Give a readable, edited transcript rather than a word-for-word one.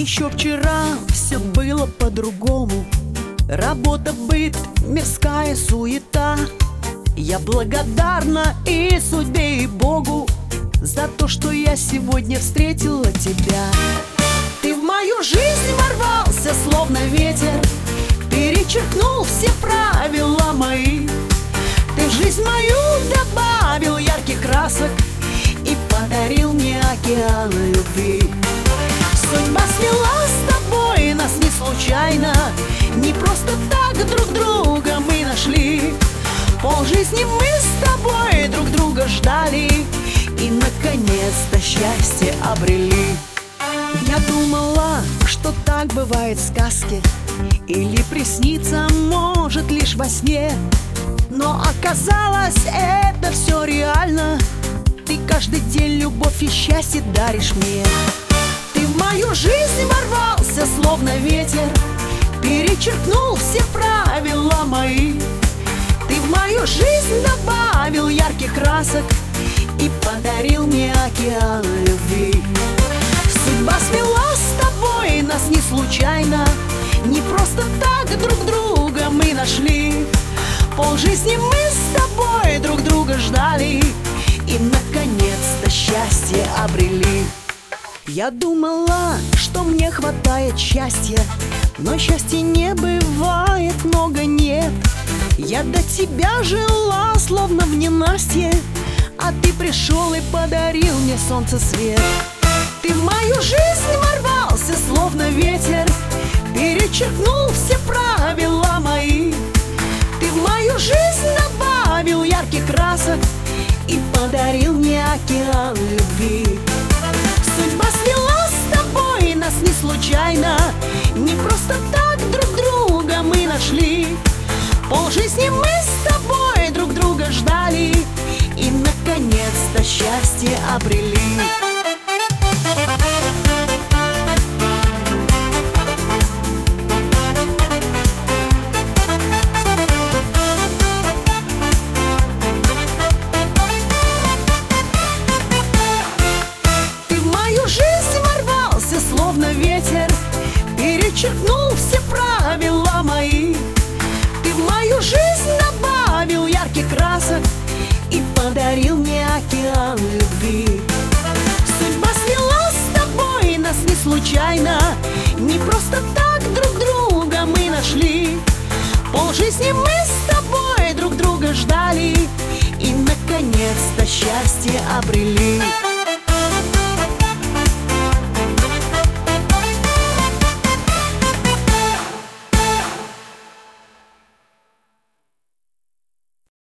Еще вчера все было по-другому. Работа, быт, мирская суета. Я благодарна и судьбе, и Богу за то, что я сегодня встретила тебя. Ты в мою жизнь ворвался, словно ветер, перечеркнул все правила мои. Ты в жизнь мою добавил ярких красок и подарил мне океан любви. Судьба свела с тобой нас не случайно, не просто так друг друга мы нашли. Полжизни мы с тобой друг друга ждали и наконец-то счастье обрели. Я думала, что так бывает в сказке или приснится может лишь во сне, но оказалось, это все реально. Ты каждый день любовь и счастье даришь мне. Ты в мою жизнь ворвался, словно ветер, перечеркнул все правила мои. Ты в мою жизнь добавил ярких красок и подарил мне океан любви. Судьба свела с тобой нас не случайно, не просто так друг друга мы нашли. Полжизни мы с тобой друг друга ждали и наконец-то счастье обрели. Я думала, что мне хватает счастья, но счастья не бывает, много нет. Я до тебя жила, словно в ненастье, а ты пришел и подарил мне солнце свет. Ты в мою жизнь ворвался, словно ветер, перечеркнул все правила мои. Ты в мою жизнь добавил ярких красок и подарил мне океан любви. Судьба свела с тобой нас не случайно, не просто так друг друга мы нашли. Полжизни мы с тобой друг друга ждали и наконец-то счастье обрели. Ты в мою жизнь ворвался, словно ветер, перечеркнул все правила мои. Ты в мою жизнь добавил ярких красок и подарил мне океан любви. Судьба свела с тобой нас не случайно, не просто так друг друга мы нашли. Полжизни мы с тобой друг друга ждали и наконец-то счастье обрели.